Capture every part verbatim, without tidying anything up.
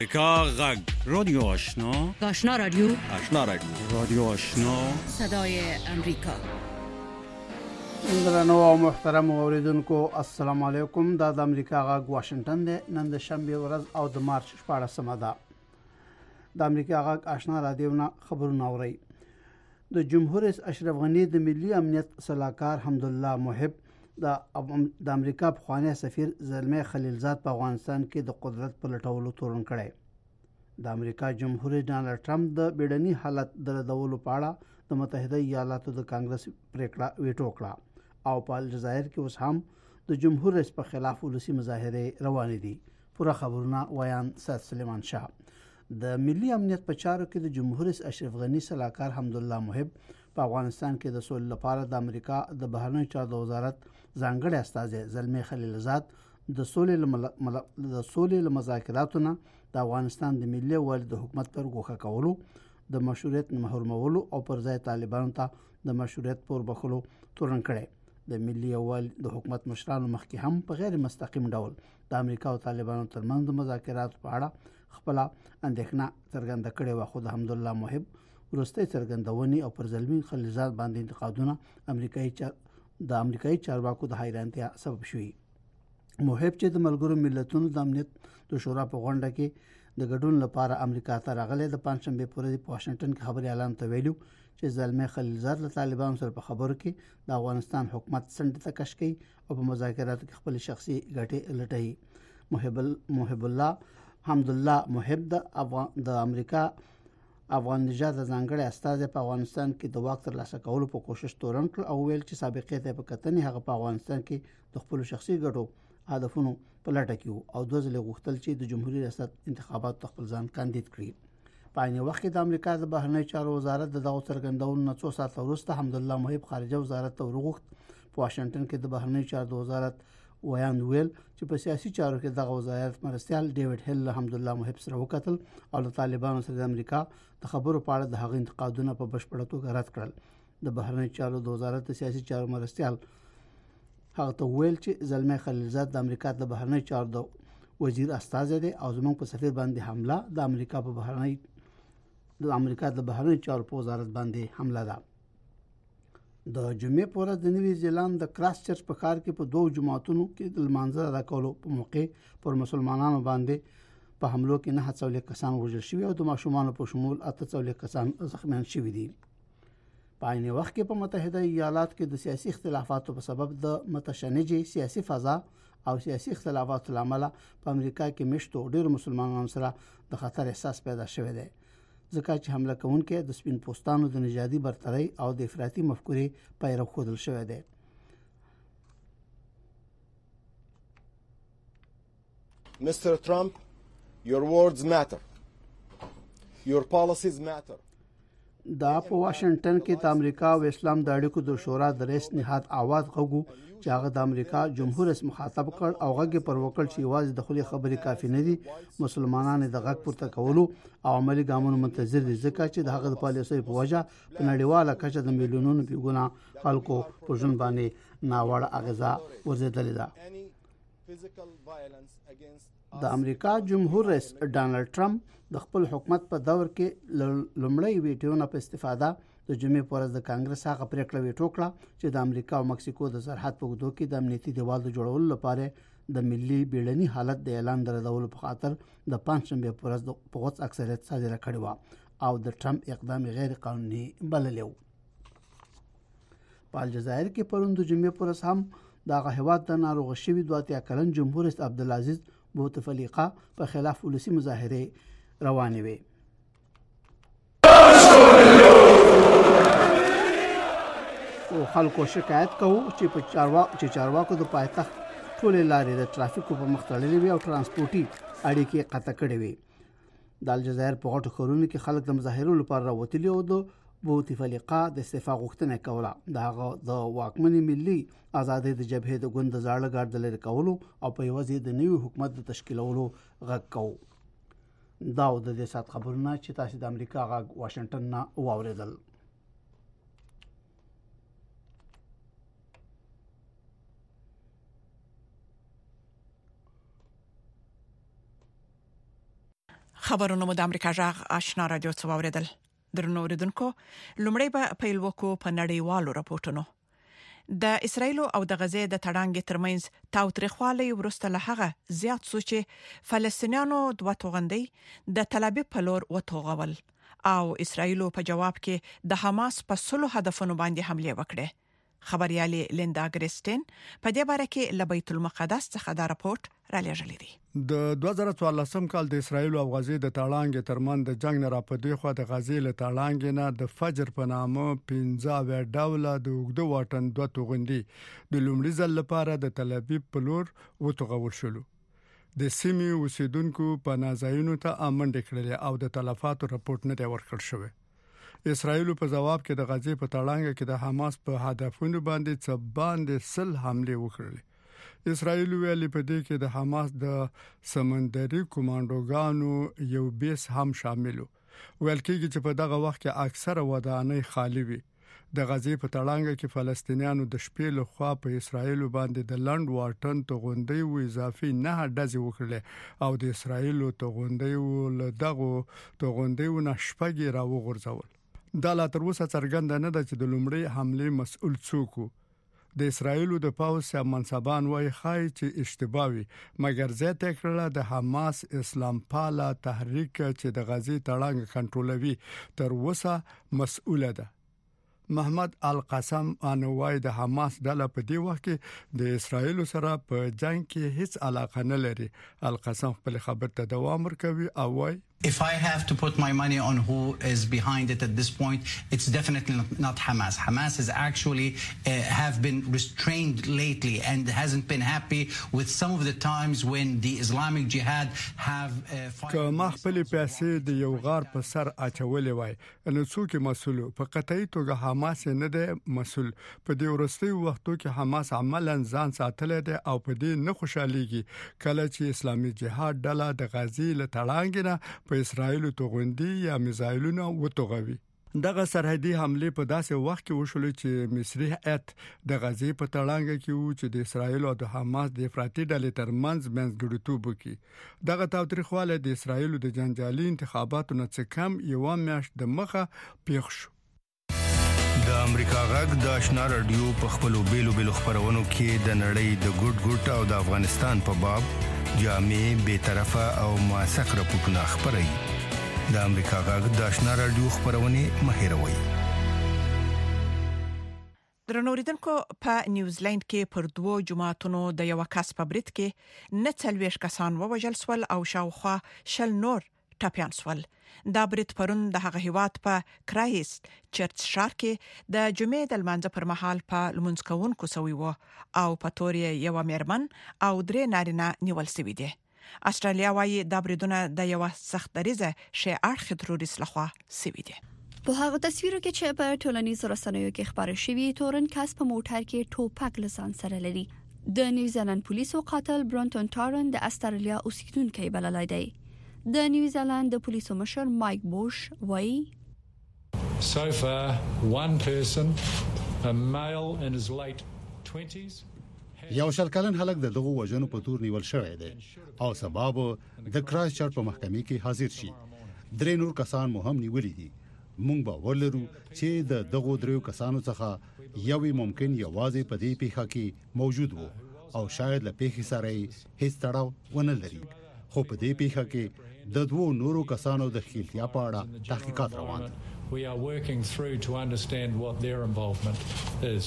امریکا غږ رادیو آشنا آشنا رادیو آشنا رادیو رادیو آشنا صدای امریکا. درنو او محترم اوریدونکو السلام علیکم. دا د امریکا غږ واشنگټن دی. نن د شنبه ورځ او د مارچ شپاړسمه ده. د امریکا غږ آشنا رادیو نه خبرونه اوري. د جمهور رئیس اشرف غنی د ملي امنیت صلاحکار حمدالله محب د د امریکا پخوانی سفیر زلمه خلیلزاد په افغانستان کې د قدرت په لټولو تورن کړی. د امریکا جمهور رئیس ډانلډ ټرمپ د بیړني حالت د ردولو په اړه د متحده ایالاتو د کانګرس پریکړه ویټو کړه او په الجزایر کې اوس هم د جمهور رئیس په خلاف ولسی مظاهره روان دي. پوره خبرونه ویان سید سلیمان شاه. د ملي امنیت په چارو کې د جمهور رئیس اشرف غنی صلاحکار حمدالله محب په افغانستان کې د سولې لپاره د امریکا د بهرنیو چارو وزارت ځانګړی استازی زلمه خلیلزاد د سولې د سولې مذاکراتونه د افغانستان د ملي ول د حکومت پر ګوښه کولو د مشروعیت محرومولو او پر ځای طالبانو ته د مشروعیت پور بخلو تورن کړي. د ملي ول د حکومت مشرانو مخکې هم په غیر مستقیم ډول د امریکا او طالبانو ترمنځ د مذاکراتو په اړه خپل اندېښنه څرګنده کړې و، خو د حمدالله محب وروستۍ څرګندونې او پر زلمین خلیلزاد باندې انتقادونه امریکایي چار د امریکایي چارواکو د حیرانتیا سبب شوي. محب چې د ملګرو ملتونو د امنیت د شورا په غونډه کې د ګډون لپاره امریکا ته راغلی، د پنځشنبه په ورځ په واشنگټن کې خبري اعلان ته ویلو چې زلمه خلیلزاد له طالبانو سره په خبرو کې د افغانستان حکومت څنډه ته کش کوي او په مذاکراتو کې خپل شخصي ګټې لټوي. محب محب الله حمدالله محب د افغان د امریکا افغان نژاد ځانګړی استازی په افغانستان کې د واک ترلاسه کولو په کوشش تورن کړ او ویل چې سابقې ته په کتنې هغه په افغانستان کې د خپل شخصي ګټو هدفونو په لټه کې او د ځلې غوښتل چې د جمهوریت ریاست انتخابات خپل ځان کاندید کړي. په عین وخت کې د امریکا د بهرنیو چارو وزارت د دغه څرګندونو نه څو ساعته وروسته حمدالله محب خارجه وزارت ته ورغوښت. په واشنگټن کې د بهرنیو چارو وزارت ویان ویل چې په سیاسي چارو کې دغه وزارت مرستيال ډیوډ هیل حمدالله محب سره وکتل او د طالبانو سره د امریکا د خبرو په اړه د هغه انتقادونه په بشپړه توګه رد کړل. د بهرنیو چارو د وزارت د سیاسي چارو مرستيال هغه ته ویل چې زلمه خلیلزاد د امریکا د بهرنیو چارو د وزیر استازی دی او زموږ په سفیر باندې حمله د امریکا په بهرنی د امریکا د بهرنیو چارو په وزارت باندې حمله ده. د جمعې په ورځ د نوی زیلاند د کراس چرچ په ښار کې په دوه جماعتونو کې د لمانځه ادا کولو په موقع پر مسلمانانو باندې په حملو کې نه څلوېښت کسان وژل شوي او د ماشومانو په شمول اته څلوېښت کسان زخمیان شوي دي. په عین وخت کې په متحده ایالاتو کې د سیاسي اختلافاتو په سبب د متشنجې سیاسي فضا او سیاسي اختلافاتو لامل په امریکا کې مشتو ډېر مسلمانانو سره د خطر احساس پیدا شوی دی، ځکه چې حمله کوونکي د سپین پوستانو د نژادي برتري او د افراطي مفکورې پیرو ښودل شوی دی. Mister Trump, your words matter. Your policies matter. دا په واشنگټن کې د امریکا او اسلام د اړیکو د شورا د رئیس نهاد आवाज غوږو چې هغه د امریکا جمهور رئیس مخاطب کړ او غږ پر وکړ چې یوازې د خولي خبرې کافي نه دي، مسلمانان د غږ پورته کولو او عملی ګامونو منتظر دي، ځکه چې د هغه د پالیسۍ په وجه په نړیواله کچه د میلیونونو بیګونه خلکو په ژوند باندې ناوړه اغیزه ورزیدلې ده. د امریکا جمهور رئیس ډانلډ ټرمپ د خپل حکومت په دور کې لومړی ویټو په استفاده د جمعې په ورځ د کانګرس هغه پریکړه ویټو کړه چې د امریکا او مکسیکو د سرحد په اوږدو کې د امنیتي دیوال د جوړولو لپاره د ملي بیړني حالت د اعلان درلودلو په خاطر د پنځشنبه په ورځ په غوڅ اکثریت صادره کړې و او د ټرمپ اقدام غیر قانوني بللی و. په الجزایر کې پرون د جمعې په ورځ هم دغه هیواد د ناروغ شوي دوه اتیا کلن جمهور رئیس عبدالعزیز بوتفلیقه په خلاف ولسی مظاهره روانې وي. او خلکو شکایت کوي چې په چاروا چې چارواکو د پایتخت ټولې لارې د ترافیکو په مخ تړلې وي او ترانسپورتي اړیکې قطع کړې وي. د الجزایر په غټو ښارونو کې خلک د مظاهرو لپاره راوتلي او د بوتفلیقه د استعفا غوښتنه کوله. د هغه د واکمنې ملي آزادۍ د جبهې د ګوند د زاړه ګارد د لرې کولو او په یوازې د نوي حکومت د تشکیلولو غږ کوو. دا د دې سات خبرونه چې تاسو د امریکا غږ واشنگټن نه واوریدل. خبرونه مو د امریکا جغ آشنا رادیو څو اوریدل درنو اوریدونکو لومړی به پیل وکړو په نړیوالو راپورټونو د اسرایل او د غزې د تړانګې ترمنځ تاوتریخوالي ورسته له هغه زیات سوچ فلسطینیانو دوه توغندۍ د تل ابیب په لور وتوغول او اسرایل په جواب کې د حماس په سلو هدفونو باندې حمله وکړه خبريالي لیندا ګریسټین په دې باره کې ل بیت المقدس څخه دا راپورټ را لېږلی دی د دوه زره څوارلسم کال د اسرایل او غزې د تړانګې ترمن د جنگ نه راپدې خو د غزې له تړانګې نه د فجر په نامه پنځه ډوله د وګړو واټن دوه توغندي د لومړي ځل لپاره د تل ابیب په لور وتوغول شول د سیمې اوسیدونکو په نازایونو ته امنډ کړل او د تلفاتو راپورټ نه دی ورکړل شوی اسرایل په جواب کې د غزې په تړانګه کې د حماس په هدفونو باندې څه باندې سل حمله وکړلې اسرایل ویلي په دې کې د حماس د سمندري کمانډوګانو یو بیس هم شامل ویل کېږي چې په دغه وخت کې اکثره ودانۍ خالی وي د غزې په تړانګه کې فلسطینیانو د شپې له خوا په اسرایل باندې د لند واټن توغندۍ او اضافي نه ډزې وکړلې او د اسرایل توغندۍ او له دغه توغندۍ نه شپږ را وغورځول دا لا تر اوسه څرګنده نه ده چې د لومړی حمله مسؤل څوک د اسرایل د پاوس منصبان وایي خای چې اشتباهي مګر زیاته کړه د حماس اسلام پاله تحریک چې د غزې تړانګ کنټرولوي تر اوسه مسؤله ده محمد القاسم انوای د حماس ډله په دی وخت کې د اسرایل سره په جنگ کې هیڅ علاقه نه لري القاسم خپل خبر ته دوام ورکوي او وای If I have to put my money on who is behind it at this point, it's definitely not Hamas. Hamas has actually uh, have been restrained lately and hasn't been happy with some of the times when the Islamic Jihad have uh, که ما خپل پیسې د یو غار په سر اچولې وای نو څوک مسؤل په قطعي توګه حماس نه دی مسؤل په دې ورستي وختو کې حماس عملاً ځان ساتل دي او په دې نه خوشاليږي کله چې اسلامي جهاد ډله د غزې له تړانګ نه په اسرایل توغندي یا میزایلونه وتوغوي دغه سرحدي حمله په داسې وخت کې وشول چې مصری هیئت د غزې په تړانګ کې و چې د اسرایل او د حماس د افراطي ډلې ترمنځ منځګړیتوب وکړي دغه تاوتریخواله د اسرایل د جنجالي انتخاباتو نه څه کم یو میاشت د مخه پیښ شو د امریکا غږ د آشنا رادیو په خپلو بیلو بیلو خبرونو کې د نړۍ د ګډ ګډ او د افغانستان په باب جامع به طرفه او موثق راپورټونه خبري د امریکا غږ د آشنا رادیو خبرونه مهیروي درنوریدونکو په نیوزیلند کې پر دوو جماعتونو د یو کس په برید کې نه څلويش کسان ووژل سول او شاوخوا شل نور ټاپیان سول دا برید پرون د هغه هیواد په کرایست چرچ ښار کې د جمعې د لمانځه پر مهال په لمونځ کوونکو سوي وو او په تورې یو مېرمن او درې نارینه نیول شوي دي استرالیا وايي دا بریدونه د یو سخت دریزه شی اړخ تروریست لخوا شوي دي په هغه تصویرو کې چې په ټولنیزو رسنیو کې خبري شوي تورن کس په موټر کې ټوپک لسان سره لري د نیوزیلند پولیسو قاتل برونټون تارن د استرالیا اوسیدونکو بللای دی د نیوزیلند د پولیسو مشر مایک بوش وایي So far one person a male in his late twenties یو شل کلن هلک د دغه وژنو په تور نیول شوی دی او سبب د کرایست چرچ په محکمې کې حاضر شي درې نور کسان مو هم نیولې دي مونږ به ولرو چې د دغه دریو کسانو څخه یوې ممکن یوازې په دې پیښه کې موجود وو او شاید له پیښې سره هیڅ تړاو ونه لري خو په دې پیښه کې د دوو نورو کسانو د خلفیا په اړه تحقیقات روان دي We are working through to understand what their involvement is.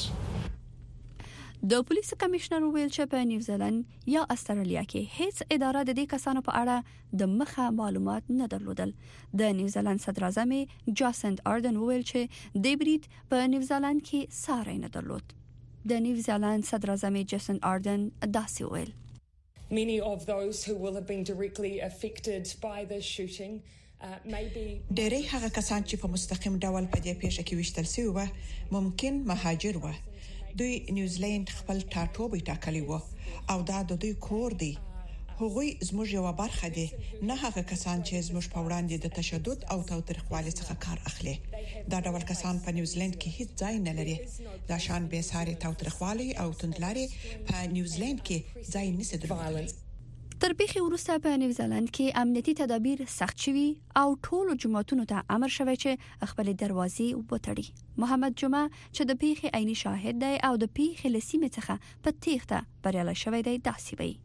د پولیسو کمشنر ویل چې په نیوزیلند یا استرالیا کې هیڅ اداره د دې کسانو په اړه د مخه معلومات نه درلودل د نیوزیلند صدر اعظم جاسند آردن ویل چې د برید په نیوزیلند کې ساری نه درلود د نیوزیلند صدر اعظم جاسند آردن داسې ویل Many of those who will have been directly affected by the shooting uh, maybe ډېری هغه کسان چې په مستقیم ډول په دې پیښه کې وشتل شوی و ممکن مهاجر و دوی نیوزیلند خپل ټاټوبې ټاکلی و او دا د دوی کور دی هغوی زموږ یو برخه دي نه هغه کسان چې زموږ په وړاندې د تشدد او تاوتریخوالي څخه کار اخلي دا ډول کسان په نیوزیلند کې هیڅ ځای نه لري دا شان بې ساري تاوتریخوالي او توندلاري په نیوزیلند کې ځای نشي درلودلی تر پیښې وروسته په نیوزیلند کې امنیتي تدابیر سخت شوي او ټولو جماعتونو ته امر شوی چې خپل دروازې وتړي. محمد جمعه چې د پیښې عیني شاهد دی او د پیښې لسیمه څخه په تیښته بریالی شوی دی داسې وایي.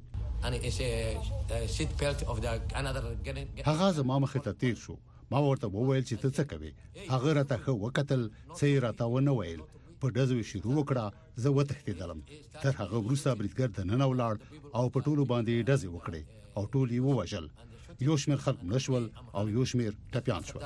هغه زما مخې ته تیر شو. ما ورته وویل چې ته څه کوې. هغه راته ښه وکتل، څه یې راته ونه ویل. په ډزو شروع وکړه، زه وتښتېدلم. تر هغه وروسته بریدګر دننه ولاړ او په ټولو باندې ډزې وکړې او ټول یې ووژل. یو شمېر خلک مړه شول او یو شمېر ټپیان شول.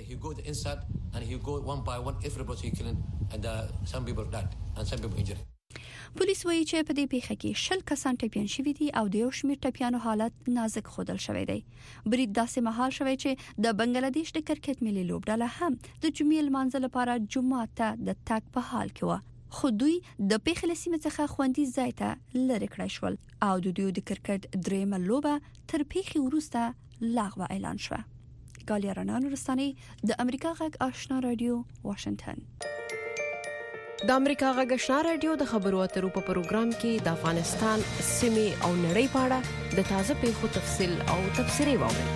پولیس وایي چې په دې پیښه کې شل کسان ټپیان شوي دي او د یو شمېر ټپیانو حالت نازک ښودل شوی دی. برید داسې مهال شوی چې د بنگلاديش د کرکټ ملي لوبډله هم د جمعې لمانځه لپاره جومات ته د تګ په حال کې و، خو دوی د پیښې له سیمې څخه خوندي ځای ته لرې کړای شول او د دوی د کرکټ دریمه لوبه تر پیښې وروسته لغوه اعلان شوه. ګالیا رڼا نورستاني، د امریکا غږ آشنا رادیو، واشنگټن. د امریکا غږ آشنا رادیو د خبرو اترو په پروګرام کې د افغانستان سیمې او نړۍ په اړه د تازه پیښو تفصیل او تبصرې واورئ.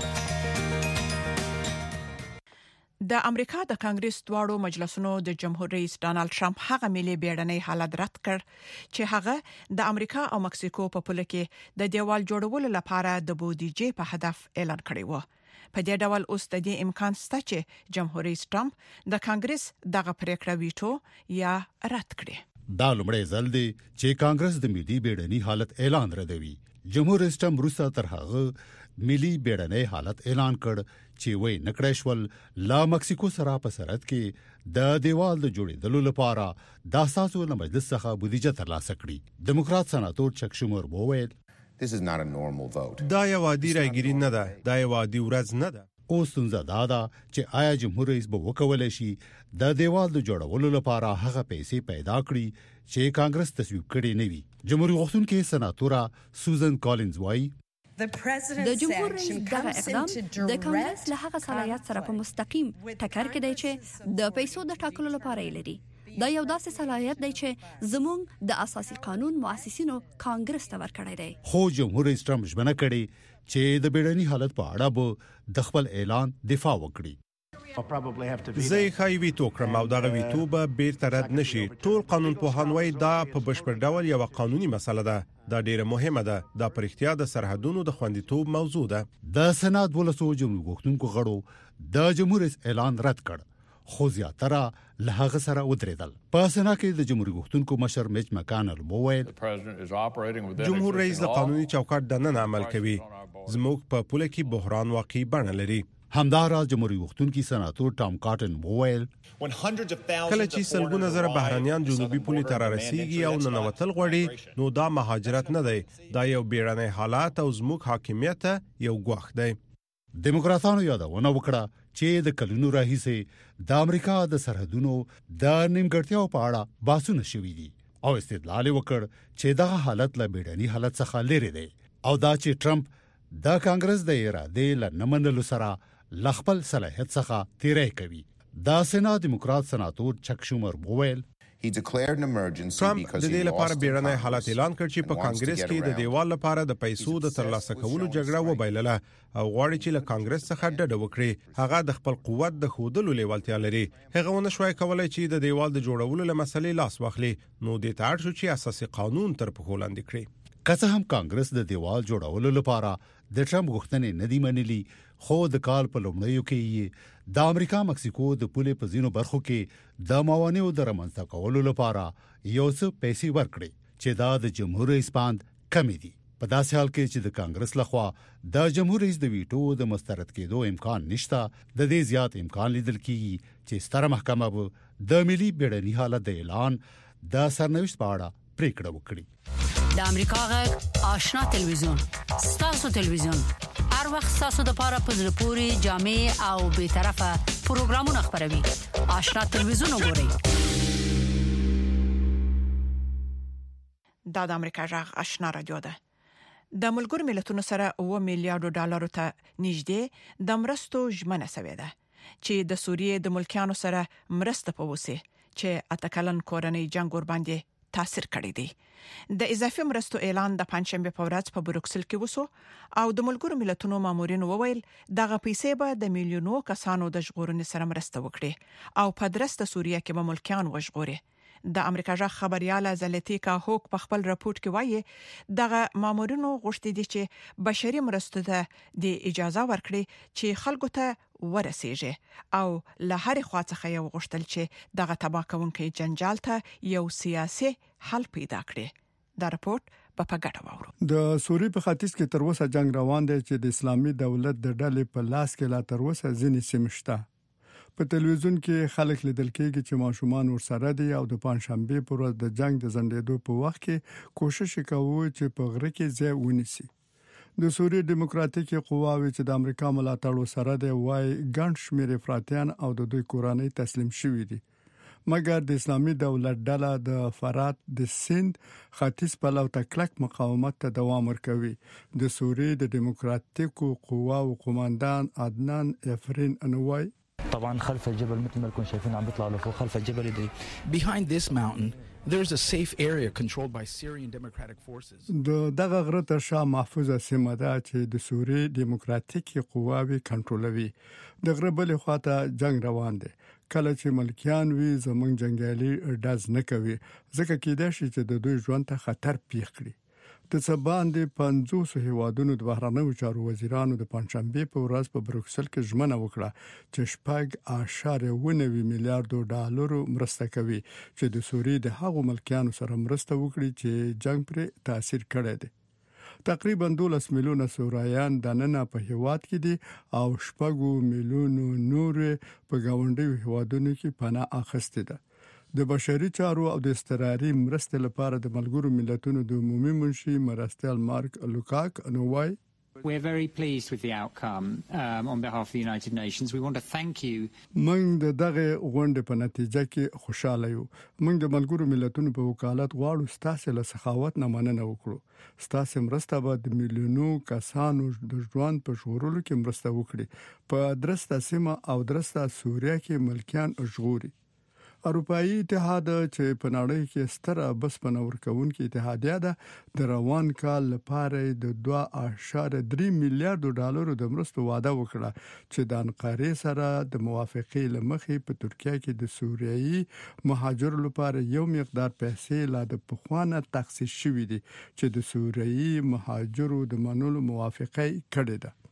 د امریکا د کانګرس دواړو مجلسونو د جمهور رئیس ډانلډ ټرمپ هغه ملي بیړنۍ حالت رد کړ چې هغه د امریکا او مکسیکو په پوله کې د دیوال جوړولو لپاره د بودیجې په هدف اعلان کړی و. په دې ډول اوس د دې امکان شته چې جمهور رئیس ټرمپ د کانګرس دغه پریکړه ویټو یا رد کړي. دا لومړی ځل دی چې کانګرس د ملي بیړنۍ حالت اعلان ردوي. جمهور رئیس ټرمپ وروسته تر هغه ملي بیړنۍ حالت اعلان کړ چې وای نکړای شول لا مکسیکو سره په سرحد کې د دیوال د جوړېدلو لپاره د اساسو مجلس څخه بودیجه ترلاسه کړي. دیموکرات سناتور چک شومر وویل This is not a normal vote. دا یو عادي راګیري نه ده، دا یو عادي ورځ نه ده. اوس څنګه دا ده چې آیا جمهور رئیس به وکولای شي د دیوال د جوړولو لپاره هغه پیسې پیدا کړي چې کانګرس تصویب کړي نه وي. جمهوریت غوښتونکې سناتوره سوزن کالینز وایي د جمهور رئیس دغه اقدام د کانګرس له هغه صلاحیت سره په مستقیم ټکر کې دی چې د پیسو د ټاکلو لپاره یې لري. دا یو داسې صلاحیت دی چې زموږ د اساسي قانون مؤسسینو کانګرس ته ورکړی دی. خو جمهور رئیس ټرمپ ژمنه کړې چې د بیړني حالت په اړه به د خپل اعلان دفاع وکړي. زه یې ښایي ویټو کړم او دغه ویټو به بیرته رد نشي. ټول قانون پوهان وایي دا په بشپړ ډول یو قانوني مسله ده. دا ډیره مهمه ده. دا پر اختیار د سرحدونو د خوندیتوب موضوع ده. د سنات ولسو جمهور غوښتونکو غړو د جمهور رئیس اعلان رد کړ، خو زیاتره له هغه سره ودرېدل. په سنا کې د جمهوریت غوښتونکو مشر میچ مکانل وویل جمهور رئیس د قانوني چوکاټ د نن عمل کوي. زموږ په پوله کې بحران واقعي بڼه لري. همدارا جمهوریت غوښتونکي سناتور ټام کاټن وویل کله چې سلګونه زره بهرانيان جنوبي پولې ته رارسیږي او ننوتل غواړي نو دا مهاجرت نه دی، دا یو بیړنی حالات او زموږ حاکمیت یو ګواښ دی. دیموکراتانو یادونه وکړه چې د کلونو راهیسې د امریکا د سرحدونو د نیمګړتیاو په اړه بحثونه شوي دي او استدلال وکړ چې دغه حالت له بیړني حالت څخه لري دی او دا چې ټرمپ د کانګرس د ارادې له نمنلو سره لخپل صلاحیت څخه تیری کوي. دا سنا دیموکرات سناتور چک شومر وویل ټرمپ د دې لپاره بیړنی حالت اعلان کړ چې په کانګرس کې د دیوال لپاره د پیسو د ترلاسه کولو جګړه وبایلله او غواړي چې له کانګرس څخه ډډه وکړي. هغه د خپل قوت د خودلو لیوالتیا لري. هغه ونه شوي کولای چې د دیوال د جوړولو له مسلې لاس واخلي. نو د تاړ شو چې اساسي قانون تر پښو لاندې کړي. که څه هم کانګرس د دیوال جوړولو لپاره د ټرمپ غوښتنې نه دی منلي، خو د کال په لومړیو کې د امریکا مکسیکو د پولې په ځینو برخو کې د موانعو د رامنځته کولو لپاره یو څه پیسې ورکړي چې دا د جمهور رئیس باند کمی دي. په داسې حال کې چې د کانګرس لخوا د جمهور رئیس د ویټو د مسترد کېدو امکان نشته، د دې زیات امکان لیدل کیږي چې ستره محکمه به د ملي بیړني حالت د اعلان د سرنوشت په اړه پریکړه وکړي. د امریکا غږ آشنا ټلویزیون ستاسو ټلویزیون هر وخت تاسو د پاره په ځل پوری جامع او به طرفه پروګرامونه خبروي. آشنا ټلویزیون وګورئ. دا د امریکا غږ آشنا رادیو ده. د ملګرو ملتونو سره اوه میلیارډ ډالر ته نږدې د مرستو ژمنه شوې ده چې د سوریې د ملکیانو سره مرسته پوسي چې اتکلن کورنۍ جنگ ور باندې تاثیر کړی دی. د اضافي مرستو اعلان د پنځشنبه په ورځ په بروکسل کې وسو او د ملګرو ملتونو مامورین وویل دغه پیسې به د میلیونو کسانو د ژغورنې سره مرسته وکړي او په درسته سوریه کې به ملکیان وژغوري. د امریکا ژغ خبرياله زلتیکا هوک په خپل راپورټ کې وایي دغه مامورینو غوښتي دي چې بشري مرستو ته د اجازه ورکړي چې خلکو ته ورسیږي او له هر خوا څخه یو غوښتل چې دغه تبا کوونکي جنجال ته یو سیاسي حل پیدا کړي. دا راپورټ په پګټه وورو. د سوریې په ختیځ کې تر اوسه جنگ روان دی چې د اسلامي دولت د ډلې په لاس کې لا تر اوسه ځینې سیمې شته. په ټلویزیون کې خلک لیدل کېږي چې ماشومان ورسره دي او د پنځشنبه پر ورځ د جنگ د زندېدو په وخت کې کوشش کوي چې په غره کې ځای ونیسي. د سوریې دیموکراتیکي قواوې چې د امریکا ملاتړ سره دی وايي ګڼ شمېر افراطیان او د دوی کورنۍ تسلیم شوي دي. مګر د اسلامي دولت ډله د فرات د سند ختیځ په لور تکلک مقاومت ته دوام ورکوي. د سوریې د دیموکراتیکو قواو قوماندان عدنان افرین انوای طبعا خلف الجبل مثل ما لكم شايفين عم بيطلعوا لفوق خلف الجبل دي. Behind this mountain there's a safe area controlled by Syrian Democratic Forces. د دغه غره تر شا محفوظه سیمه ده چې د سوریې دیموکراتیکي قواوې کنټرولوي. د غره بل خواته جنگ روان دی. کله چې ملکیان وی زمونږ جنگیالي ډاز نه کوي ځکه کېدای شي چې د دوی ژوند ته خطر پیښ کړي. د سبان د پنځوس هیوادونو د بهرنیو چارو وزیرانو د پنځشنبه په ورځ په بروکسل کې ژمنه وکړه چې شپږ اعشاریه اووه نوي میلیارډ ډالر مرسته کوي چې د سوریې د هغو ملکیانو سره مرسته وکړي چې جنگ پر تاثیر کړی دی. تقریبا دولس میلیونه سوریان د نن په هیواد کې دي او شپږ میلیونه نور په گاونډیو هیوادونو کې پناه اخیسته ده. د بشري چارو او د استراري مرستې لپاره د ملګرو ملتونو د عمومي منشي مرستیال مارک لوکاک انوای We're very pleased with the outcome um, on behalf of the United Nations. We want to thank you. موږ د دغه غونډې په نتیجه کې خوشاله یو. موږ د ملګرو ملتونو په وکالت غواړو ستاسو له سخاوت نه مننه وکړو. ستاسو مرسته به د میلیونو کسانو د ژوند په ژغورلو کې مرسته وکړي. په درسته سیمه او درسته سوریه کې ملکیان ژغوري. اروپאי اتحاد چې په نړۍ کې ستره بسپنه ورکوونکې اتحادیه ده د روان کال لپاره د دوه اعشاریه درې میلیارډ ډالر د مرستو وعده وکړه چې د انقره سره د موافقې لمخې په ترکیه کې د سوریایي مهاجرو لپاره یو مقدار پیسې لا د پخوانه تخصیص شوې دي چې د سوریایي مهاجرو د منلو موافقه کړې ده.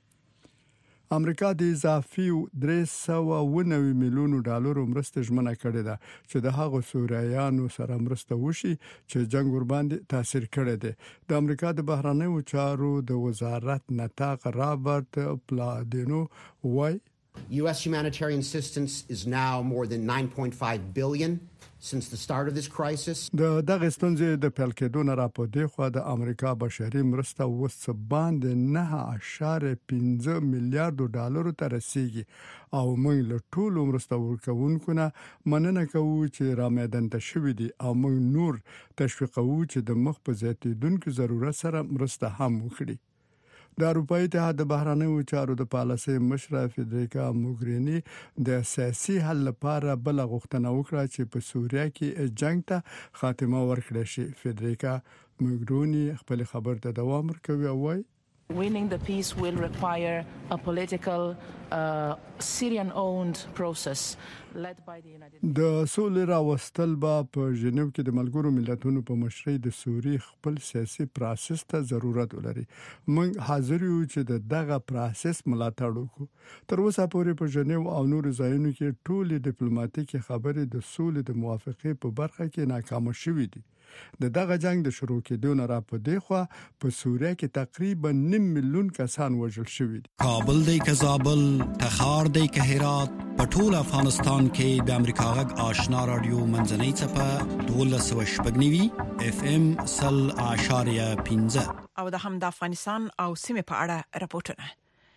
امریکا د اضافي درې سوه اووه نوي میلیونه ډالر مرسته ژمنه کړې ده چې د هغو سوریایانو سره مرسته وشي چې جنگ ور باندې تاثیر کړی دی. د امریکا د بهرنیو چارو د وزارت نطاق رابرت پلادینو وایي U S humanitarian assistance is now more than nine point five billion since the start of this crisis. د دغه ستونزې د پیل کېدو نه راپدې خو د امریکا بشري مرسته وس باندې نه اعشاریه پنځه میلیارډ ډالر ته رسیدي او موږ له ټولو مرسته ورکوونکو نه مننه کوو چې رامیدانته شوې دي او موږ نور تشویقوو چې د مخ په زیاتیدونکو ضرورت سره مرسته هم وکړي. د اروپאי اتحاد د بهرنیو چارو د پالیسي مشره فدریکا موګرینی د سیاسي حل لپاره بل غوښتنه وکړه چې په سوریه کې جنگ ته خاتمه ورکړي شي. فدریکا موګرینی خپل خبر ته دوام ورکوي او وايي Winning the peace will require a political uh, Syrian-owned process led by the United Nations. د سولې راوستل به په ژنیو کې د ملګرو ملتونو په مشرۍ د سوریې خپل سیاسي پروسس ته ضرورت ولري. موږ حاضر یو چې د دغه پروسس ملاتړ وکړو. تر اوسه پورې په ژنیو او نور ځایونو کې ټولې ډیپلوماټیکي خبرې د سولې د موافقې په برخه کې ناکام شوې دي. د دغه جنگ د شروع کېدو نه را پدې خو په سوریه کې تقریبا نیم میلیون کسان وژل شوي دي. کابل دی که زابل، تخار دی که هرات، په ټول افغانستان کې د امریکا غږ آشنا رادیو منځنۍ څپه دولس سوه شپږ نوي اف ام سل اعشاریه پنځه او د هم د افغانستان او سیمې په اړه راپورټونه.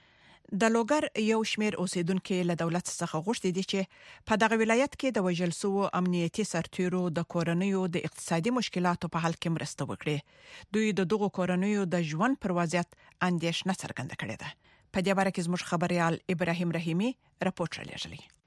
د لوګر یو شمیر اوسیدونکو له دولت څخه غوښتي دي چې په دغه ولایت کې د وژل شوو امنیتي سرتیرو د کورنیو د اقتصادي مشکلاتو په حل کې مرسته وکړي. دوی د دغو کورنیو د ژوند پر وضعیت اندېښنه څرګنده کړې ده. په دې اړه کې زموږ خبريال ابراهیم رحیمی راپور رالیږلی.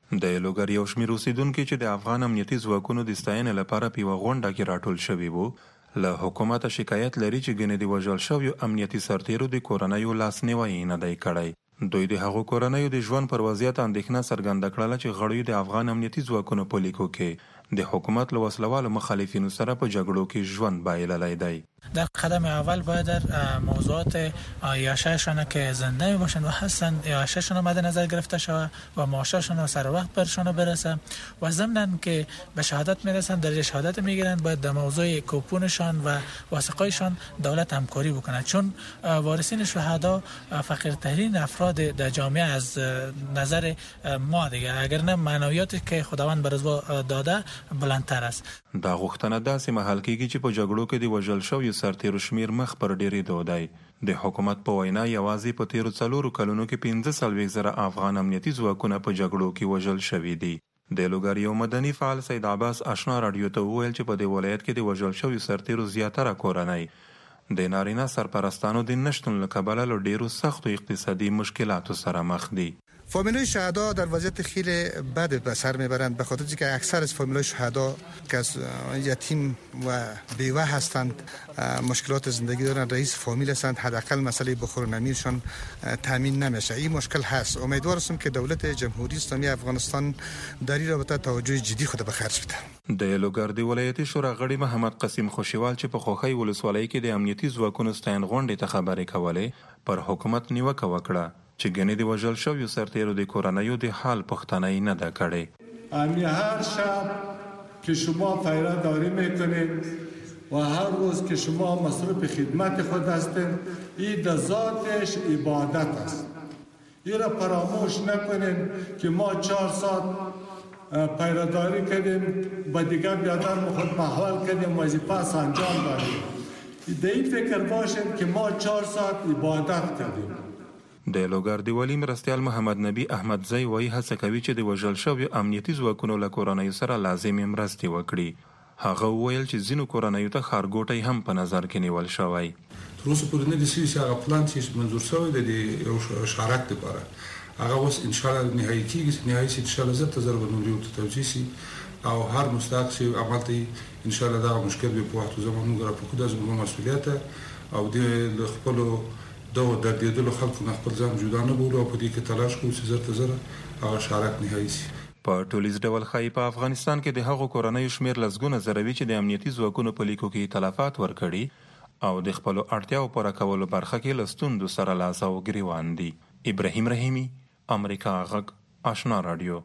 د لوګر یو شمېر اوسیدونکو چې د افغان امنیتي ځواکونو د ستاینې لپاره په یوه غونډه کې راټول شوي وو له حکومت شکایت لري چې ګنې د وژل شویو امنیتي سرتیرو د کورنیو لاسنیوی نه دی کړی. دوی د هغو کورنیو د ژوند پر وضعیت اندېښنه څرګنده کړله چې غړیو د افغان امنیتي ځواکونو په لیکو کې د حکومت له وسلوالو مخالفینو سره په جګړو کې ژوند بایللی دی. در قدم اول باید در موضوعات عیاشهشان که زنده باشند و هستند عیاشهشان مد نظر گرفته شود و معاششان سر وقت برشان برسه و ضمن که به شهادت میرسند درجه شهادت میگیرند باید در موضوع کوپونشان و وثیقه‌شان دولت همکاری بکنه چون وارثین شهدا فقیرترین افراد در جامعه از نظر ما دیگه اگر نه معنویاتی که خداوند برزوا داده بلندتر است. دا غوښتنه داسې مهال کېږي چې په جګړو کې د وژل شویو سرتیرو شمیر مخ پر ډېرېدو دی. د حکومت په وینا یوازې په تیرو څلورو کلونو کې پنځه څلوېښت زره افغان امنیتي ځواکونه په جګړو کې وژل شوي دي. د لوګر یو مدني فعال سید عباس آشنا راډیو ته وویل چې په دې ولایت کې د وژل شویو سرتیرو زیاتره کورنۍ د نارینه سرپرستانو د نشتون له کبله له ډېرو سختو اقتصادي مشکلاتو سره مخ دي. فامیلای شهدا در وضعیت خیلی بد به سر میبرند به خاطر اینکه اکثر از فامیلای شهدا که از یتیم و بیوه هستند مشکلات زندگی دارند رئیس فامیل هستند حداقل مسئله بخور و نمیرشان تامین نمیشه. این مشکل هست. امیدوار هستم که دولت جمهوری اسلامی افغانستان در این رابطه توجه جدی خود به خرج بده. د لوګر د ولایتي شورا غړي محمد قسیم خوشیوال چې په خوخی ولسوالۍ کې د امنیتي ځواکونو ستاین غونډې ته خبرې کولې پر حکومت نیوکه وکړه چې ګنې د وژل شویو سرتیرو د کورنیو د حال پوښتنه نه ده کړې. امی هر شب که شما پیره‌داری میکنید و هر روز که شما مصروف خدمت خود هستید این در ذاتش عبادت است. این را فراموش نکنید که ما چهار ساعت پیره‌داری کردیم با دیگر بیادر خود محول کردیم وظیفه انجام دادیم. در این فکر باشید که ما چهار ساعت عبادت کردیم. د لوګر د ولی مرستیال محمد نبی احمدزی وایي هڅه کوي چې د وژل شویو امنیتي ځواکونو له کورنیو سره لازمې مرستې وکړي. هغه وویل چې ځینو کورنیو ته ښارګوټی هم په نظر کې نیول شوی. تر اوسه پورې نه دي شوي چې هغه پلان چې منظور شوی دی د یو شارک دپاره هغه اوس انشاءالله نهایي کېږي چې نهایي شي انشاءالله زر ته زر به نوریو ته توجیه شي او هر مستحق چې عمل ته انشاءالله دغه مشکل به په وخت زمان موږ راپکو دا زموږ مسؤلیت او د خپلو دو در دیدلو خلکو نه خپل ځان جدا نه بولو او په دې کې تلاش کوو چې زر ته زر هغه شارک نهایي شي. په ټولیز ډول ښایي په افغانستان کې د هغو کورنیو شمیر لسګونه زره وي چې د امنیتي ځواکونو په لیکو کې تلفات ورکړي او د خپلو اړتیاو پوره کولو برخه کې له ستونزو سره لاس او ګریوان دي. ابراهیم رحیمي، امریکا غږ، آشنا راډیو.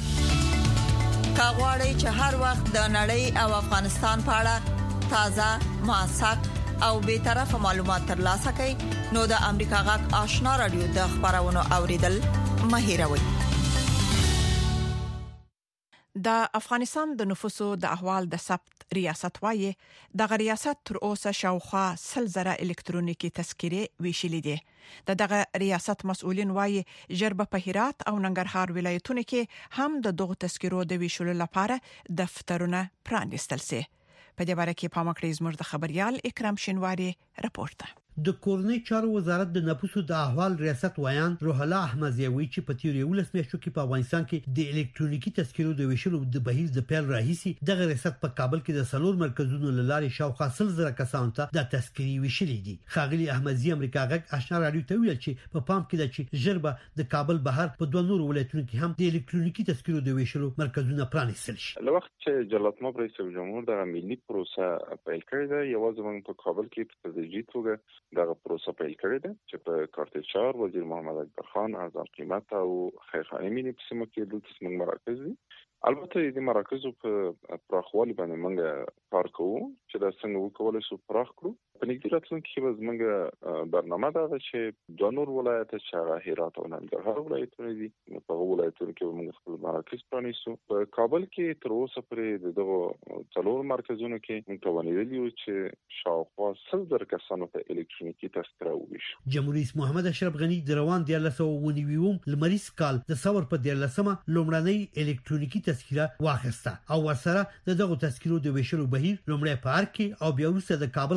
که غواړئ چې هر وخت د نړۍ او افغانستان په اړه تازه موثق او به طرفه معلومات ترلاسه کړئ نو د امریکا غږ آشنا رادیو د خبرونو اوریدل مه هیروئ. د افغانستان د نفوسو د احوال د ثبت ریاست وايي د ریاست تر اوسه شاوخوا سل زره الکترونیکی تذکرې ویشلې دي. د دغه ریاست مسؤلین وايي جربه په هرات او ننګرهار ولایتونو کې هم د دغه تذکرو د ویشلو لپاره دفترونه پرانیستل سي. په دې باره کې پامکړی زموږ د خبريال اکرام شینواری راپورټ ده. د کورنۍ چارو وزارت د نفوسو د احوال ریاست ویان روح الله احمدزی وی چې په تیر یو لس میاشتو کې په افغانستان کې د الکترونیکی تذکرو د ویشلو د بهیر د پیل راهیسي دغه ریاست په کابل کې د سلور مرکزونو لارې شاوخوا سل زره کسانو ته د تذکری ویشلې دي. خاغلی احمدزی امریکا غږ آشنا رادیو ته ویل چې په پام کې د چې جربه د کابل بهر په دوه نور ولایتونو کې هم د الکترونیکی تذکرو د ویشلو مرکزونه پرانیستل شي. له وخت چې جلالت مب رئیس جمهور د ملي پروسه پیل کړی دی یوازې موږ په کابل کې په تدریجي توګه دغه پروسه پیل کړی دی چې په کارت چهار وزیر محمد اکبر خان ارزان قیمت او خیرخانه مینی په سیمه کې دلته څنګه مراکز دي. البته د مراکزو په پراخوالي باندې موږ کار کوو چې دا څنګه وکولای شو پراخ کړو. په نږدې راتلونکي کې به زموږ برنامه ده چې دوه نور ولایت چې هرات او ننګرهار ولایتونه دي په هغو ولایتونو کې به موږ خپل مراکز پرانیستو. په کابل کې تر اوسه پورې د دغو څلور مرکزونو کې موږ توانیدلي یو چې شاوخوا سل زره کسانو ته الکترونیکي تذکره وویشو. جمهوریت رئیس محمد اشرف غنی د روان دیارلس او ونیوم لمریز کال د ثور په دیارلسمه لومړنۍ الکترونیکي تذکره واخیسته او ورسره د دغه تذکرو د ویشلو بهیر لومړی په ارګ کې او بیا وروسته د کابل ښار په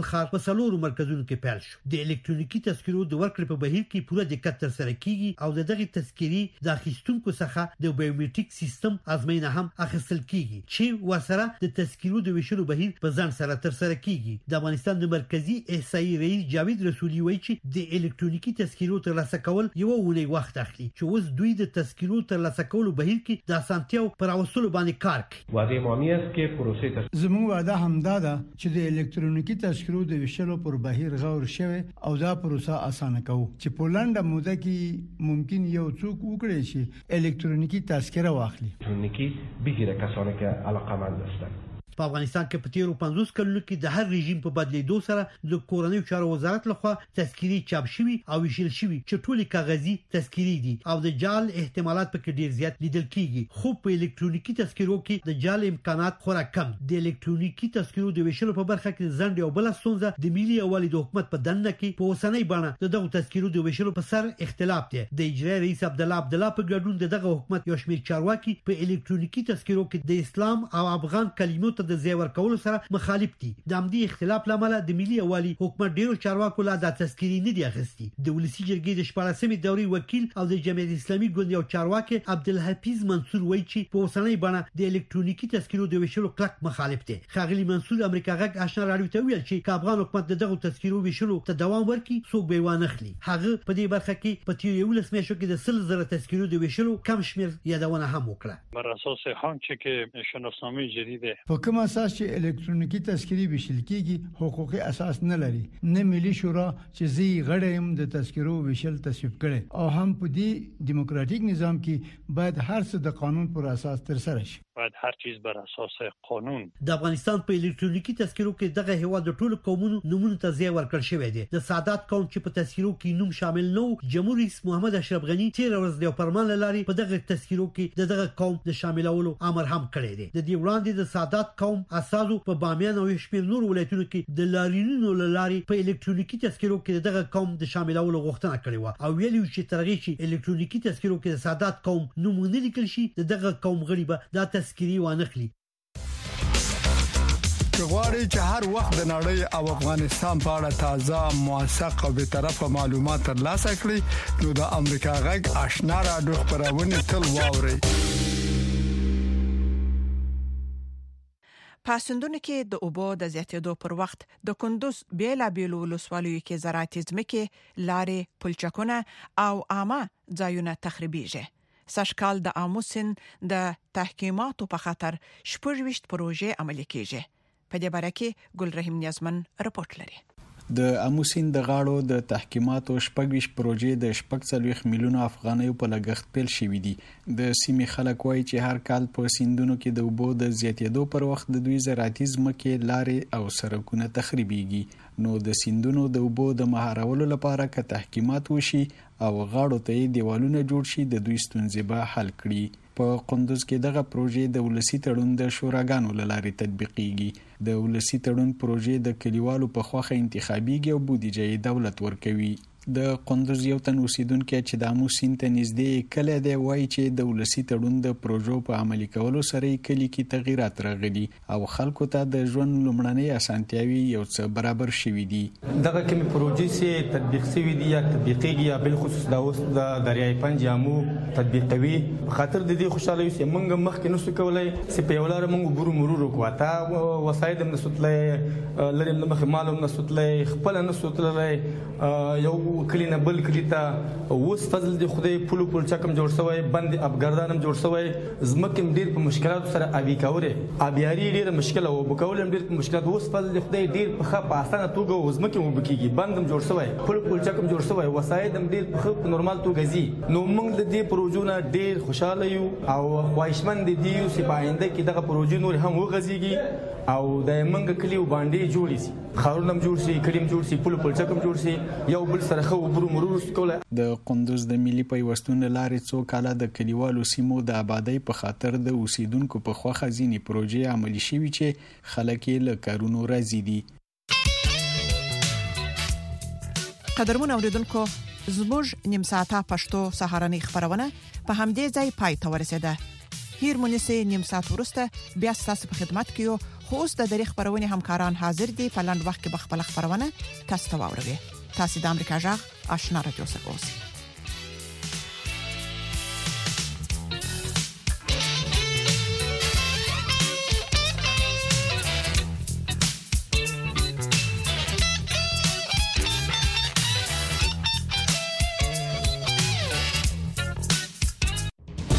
څلورو مرکزونو کې پیل شو. د الکترونیکي تذکرو د ورکړې په بهیر کې پوره دقت تر سره کیږي او د دغه تذکری د اخیستونکو څخه د بایومټریک سیستم ازموینه هم اخیستل کیږي چې ورسره د تذکرو د ویشلو بهیر په ځان سره تر سره کیږي. د افغانستان د مرکزی احصایي رئیس جاوید رسولي وایي چې د الکترونیکي تذکرو ترلاسه کول یو ونی وخت اخلي چې اوس دوی د تذکرو ترلاسه کولو بهیر کې د اسانتیاو پر اوسلو باندې کار کوي. واضح معمی است که پروسه زموږ وعده همدا ده چې د الکترونیکي تذکرو د ویشلو پر بهیر غور شوه او دا پروسه اسانه کوو چې په لنډه موده کې ممکن یو څوک وکړي چې الکترونیکي تذکره واخلي. الکترونیکی بگیره کسانی که علاقه‌مند هستند. په افغانستان کې په تیرو پنځوس کلونو کې د هر رژیم په بدلیدو سره د کورنۍ چارو وزارت لخوا تذکری چاپ شوی او ویشل شوی چې ټولي کاغذي تذکری دي او د جعل احتمالات پکې ډیر زیات لیدل کیږي. خو په الکترونیکي تذکرو کې د جعل امکانات خورا کم. د الکترونیکي تذکرو د ویشلو په برخه کې ځنډ او بل ستونزه د ملي یووالي د حکومت په دننه کې په اوسنۍ بڼه دغه تذکرو د ویشلو په سر اختلاف دی. د اجرا رئیس عبد الله عبد الله په ګډون دغه حکومت یو شمېر چارواکي په الکترونیکي تذکرو کې د اسلام او افغان کلمو ته د زیور کولو سره مخالف دي. د امدي اختلاف لامل د ملي یووالي حکومت ډیرو چارواکو لا د تذکری نه دی اخیستي. د ولسی جرګې د شپاړسمې دورې وکیل او د جمعیت اسلامي ګوند یو چارواکي عبدالحفیظ منصور وایي چې په اوسنۍ بڼه د الکترونیکي تذکرو د ویشلو کلک مخالف دي. خاغلی منصور امریکا غږ آشنا راډیو ته ویل چې افغان حکومت دغه تذکرو ویشلو ته دوام ورکړي څوک به وانه خلی. هغه په دې برخه کې په تیر یو لس میاشتو کې د سل زره تذکرو د ویشلو کم شمیر یادونه هم وکړه. بر اساس هانچه که شناسنامه جدید په کوم اساس چې الکترونیکي تذکری ویشل کیږي حقوقي اساس نه لري. نه ملي شورا چې زی غړم د تذکرو ویشل تصویب کړي او هم په دې دیموکراتیک نظام کې باید هر څه د قانون پر اساس تر سره شي. باید هر چیز بر اساس قانون. د افغانستان په الکترونیکي تذکرو کې دغه هوا د ټولو قومونو نمونه ته ځای ورکړل شوی دی. د سادات قوم چې په تذکرو کې نوم شامل نو جمهور رئیس محمد اشرف غنی تیر ورځ د فرمان لاري په دغه تذکرو کې دغه قوم د شاملولو امر هم کړی دی. د دې وړاندې د سادات قوم اساسو په بامیان او شمیر نور ولایتونو کې د لارینونو لاري په الکترونیکي تذکرو کې دغه قوم د شاملولو غوښتنه کړې و او ویلي چې ترغه شي الکترونیکي تذکرو کې د سادات قوم نوم نه لیکل شي دغه قوم غړي به د تذکری وانخلي. غواړي چې هر وخت د نړۍ او افغانستان په اړه تازه موثق او به طرفه معلومات ترلاسه کړئ نو د امریکا غږ آشنا راډیو خبرونه تل واورئ. پاسندونکو کې د اوبو د زیاتېدو پر وخت د کندوز بیلا بیلو ولسوالیو کې زراعتي ځمکې لارې پلچکونه او عامه ځایونه تخریبيږي. سشکال د اموسن د تحقیقاتو په خاطر شپږ پروژې عملي کیږي. په دې باره کې ګل رحیم نیازمن رپورت لري. د اموسین د غاړو د تحقیقاتو شپږ پروژې د شپږ څلوېښت میلیونه افغانیو په لګښت پیل شوې دي. د سیمې خلک وایي چې هر کال په سیندونو کې د اوبو د زیاتېدو پر وخت د دوی زراعتي ځمکې لارې او سړکونه تخریبيږي. نو د سیندونو د اوبو د مهارولو لپاره که تحقیقات وشي او غاړو ته دیوالونه جوړ شي د دوی ستونزې به حل کړي. په قندوز کې دغه پروژې د ولسی تړون د شوراګانو لارې تطبیقيږي. د ولسی تړون پروژې د کلیوالو په خوخه انتخابيږي او بودیجه دولت ورکوي. د قندوز یو تن اوسیدونکو چې د اموسین ته نږدې کله دی وایي چې د ولسی تړون د پروژو په عملي کولو سره کلی کې تغیرات راغلي او خلکو ته د ژوند لومړنۍ اسانتیاوي یو څه برابر شوي دي. دغه کوم پروژې چې تطبیق شوي دي یا تطبیقيږي یا بل خصوص د اوس د دریای پنجامو تطبیقوي په خاطر د دې خوشاله یو چې موږ مخکې نشو کولای چې په ولاره موږ برو مرور وکړو. تا وساید هم نسوتلې لرم د مخ مالوم نسوتلې خپل نسوتلې یو کلینه بل کلیتا اوس فضل دی خدای پلو پل چکم جوړ شوی بند ابګردانم جوړ شوی زمکم ډیر په مشکلاتو سره ابي کوره ابياري ډیر مشکل او بکولم ډیر په مشکلات اوس فضل دی خدای ډیر په ښه په اسانه توګه زمکم وبکیږي بندم جوړ شوی پلو پل چکم جوړ شوی وسایدم ډیر په ښه نورمال توګه زی. نو موږ د دې پروژونه ډیر خوشاله یو او خواهشمند دي چې په آینده کې دغه پروژې نور هم وغځيږي او د منګ کلیو باندې جوړی شي خارونم جوړ شي کلیم جوړ شي پلو پل چکم جوړ شي یو بل سره خو برو مرور کوله. د قندوز د ملي پیوستون لارې څو کاله د کلیوالو سیمو د آبادی په خاطر د اوسیدونکو په خوخه ځینی پروژې عملي شوي چې خلک یې له کارونو راضي دي. قدرمن اوریدونکو زموږ نیم ساعته پښتو سهارنۍ خبرونه په همدې ځای پای ته ورسیده. هیر مونسه نیم ساعت ورسته بیا تاسو په خدمت کې یو خو اوس د دری خبرونه همکاران حاضر دي په لاند وخت کې بخپل خبرونه تاسو ته واوروي. تاسو د امریکا جغ آشنا رادیو سره اوسئ.